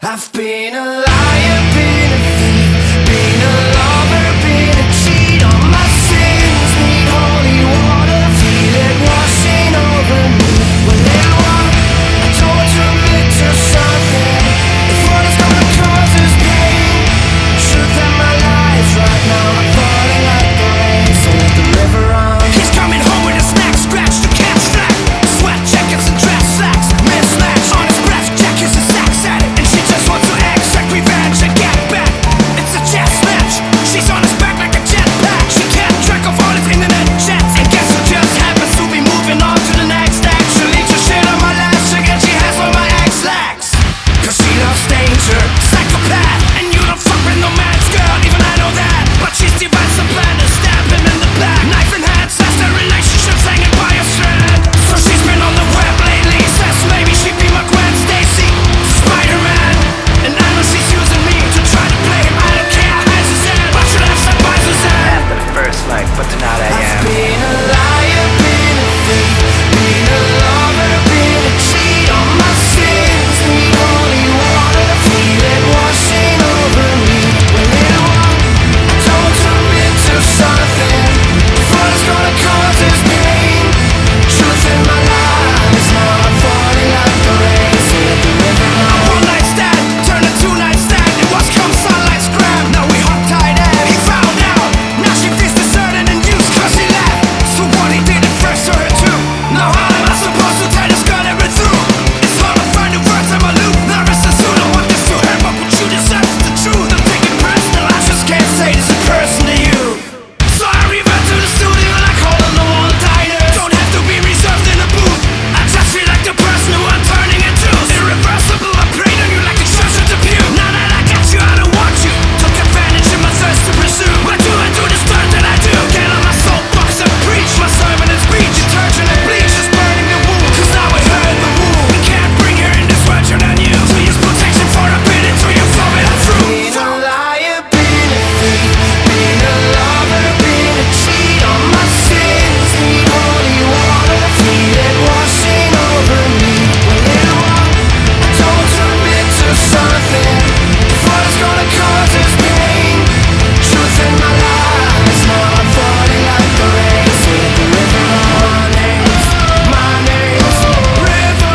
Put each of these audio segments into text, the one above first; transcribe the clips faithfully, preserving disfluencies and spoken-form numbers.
I've been a liar, been a thief, been a lover, been a cheat. All my sins need holy water, feel it washing over me. When they walk, I told you to something. If what is gonna cause is pain, truth in my lies right now, I'm falling like the rain. So let the river run. He's coming home with a snack, scratch the cat's flat. Sweat jackets and dress slacks, mismatch on his breath, jackets and sacks at it. And she just wants to exact revenge and get back. It's a chess match, she's on his back like a jetpack. She can't track of all his internet chats. And guess what just happens to be moving on to the next act. She leaves her shit on my last chick and she has what my ex lacks. Cause she loves danger, psychopath. And you don't fuck with no man's girl, even I know that. But she's devised a plan to stab him in the back. Knife in hand, says their relationship's hanging by a thread. So she's been on the web lately, says maybe she'd be my Gwen Stacy, Spider-Man. And I know she's using me to try to play him, I don't care, hides his head, but should have said by Suzanne. After the first fight, but tonight I I've am. been a liar, been a thief, been a lover, been a cheat. All my sins need holy water, feel it washing over me. When it walk, I told you into something. If what is gonna cause is pain, truth in my lies, now I'm falling like the rain. So let the river A run. one night stand, turned a two night stand. It was come sunlight scram, now we hot tied and he found out. Now she feels deserted and used cause he left. So what he did it first to her too. Now how am I supposed to tell this girl every through? It's hard to find the words, I'm a loop. Nervous as soon, I want this to her, but what you deserve is the truth. I'm taking personal, I just can't say this in person to you. So I revert to the studio like hole on the wall diner. Don't have to be reserved in a booth, I just feel like the person who I'm turning into. Irreversible, I prayed on you like a church at the pew. Now that I got you, I don't want you. Took advantage of my thirst to pursue. Why do I do this dirt that I do? Get on my soapbox and preach. My sermon is speech, detergent and bleach is burning the wound. Cause now I heard the wound. We can't bring her in this world you're not new. So use protection for a bit until you flow it through. Been a liar, been a thief, been a lover, been a cheat. All my sins need holy water, feel it washing over me. When it walk, I told you into something. If what is gonna cause is pain, truth in my lies, now I'm falling like the rain. So let the river run. My name's, my name's River,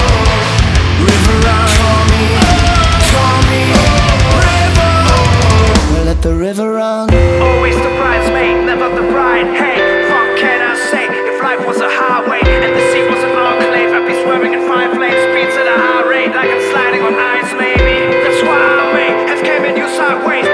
River run. Call me, call me River. Well, let the river run. Always the bridesmaid, never the bride. Hey, what can I say? If life was a highway and the sea was an enclave, I'd be swerving in five lanes, speeds at a high rate, like I'm sliding on ice, maybe. That's why I may have came at you sideways.